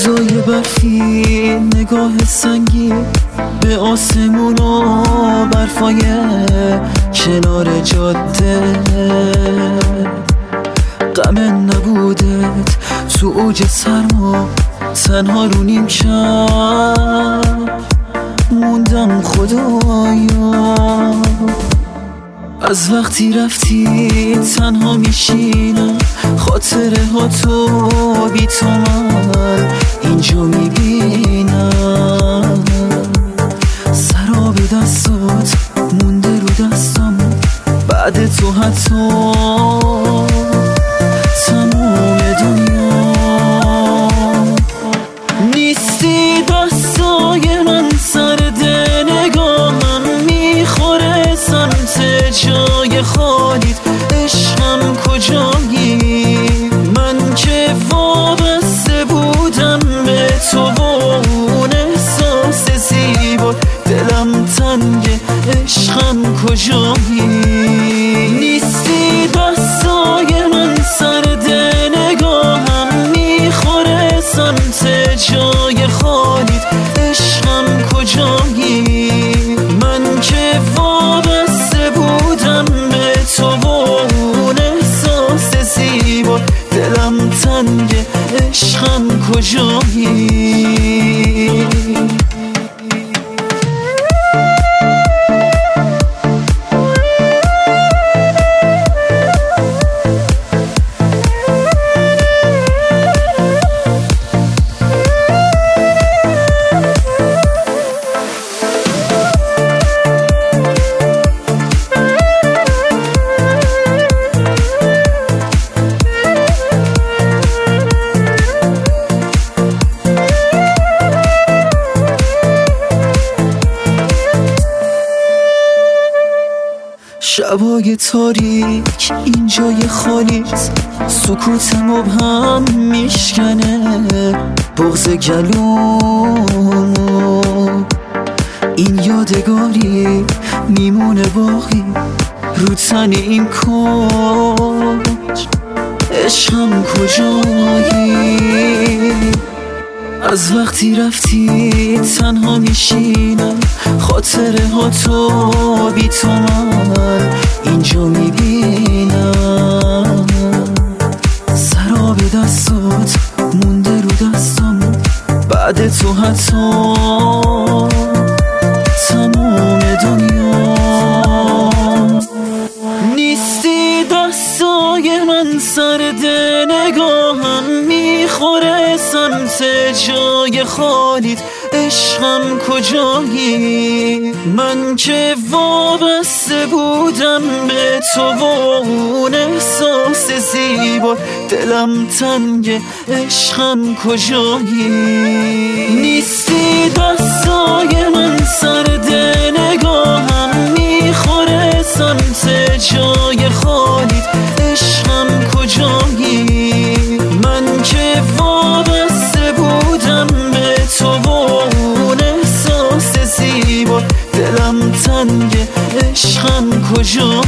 روزای برفی، نگاه سنگی به آسمون و برفای کنار جاده، غم نبودت تو اوج سرما، تنها رو نیم شب موندم خدایا. از وقتی رفتی تنها میشینم، خاطره ها تو بی تو من اینجا میبینم. سراب دستات مونده رو دستم، بعد تو حتی تموم دنیا نیستی. دستای من سرد نگاهم میخوره سمت جای خالیت، عشقم کجایی؟ من که وابسته بودم به تو و اون احساس زیبا، دلم تنگه عشقم کجایی؟ نیستی. دستای من سرد نگاهم میخوره سمت جای خالیت، عشقم کجایی؟ من که وابسته بودم به تو و اون احساس زیبا، دلم تنگه عشقم کجایی؟ شبای تاریک این جای خالیت، سکوت مبهم میشکنه بغض گلومو. این یادگاری میمونه باقی رو تن این کوچ، عشقم کجایی؟ از وقتی رفتی تنها میشینم، خاطره ها تو بی تو من اینجا میبینم. سراب دستات مونده رو دستم، بعد تو حتی تموم دنیا نیستی. دستای من سرد نگاهم میخوره سمت جای خالیت، عشقم کجایی؟ من که وابسته بودم به تو و اون احساس زیبا، دلم تنگه عشقم کجایی؟ نیستی. دستای من سرد نگاهم میخوره سمت جای خالیت، عشقم کجایی؟ من که وابسته بودم به تو و اون احساس زیبا، دلم تنگه عشقم کجایی؟